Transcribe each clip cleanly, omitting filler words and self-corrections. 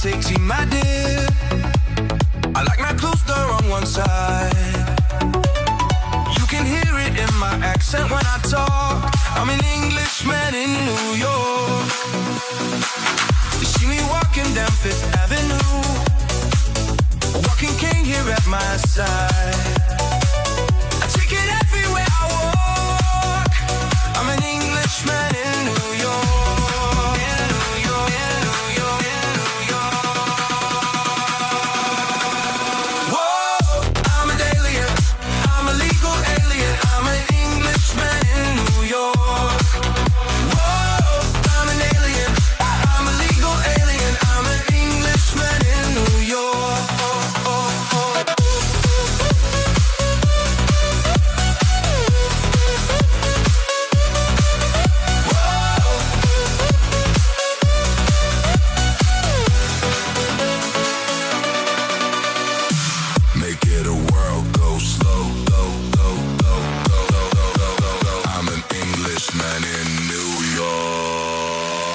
take tea, my dear. I like my clothes done on one side. You can hear it in my accent when I talk. I'm an Englishman in New York. You see me walking down Fifth Avenue, a walking king here at my side. I take it everywhere I walk. I'm an Englishman in New York. In New York, in New York, in New York. Whoa, I'm an alien. I'm a legal alien. I'm an Englishman in New York. Whoa, I'm an alien. I'm a legal alien. I'm an Englishman in New York. Make it a world, go slow, go, go, go, go, go, go, go, go, go. I'm an Englishman in New York.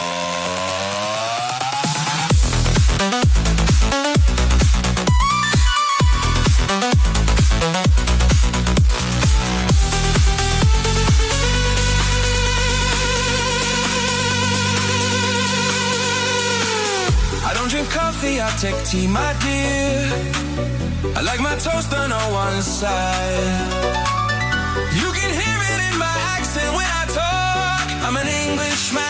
I don't drink coffee, I take tea, my dear. I like my toast done on one side. You can hear it in my accent when I talk. I'm an Englishman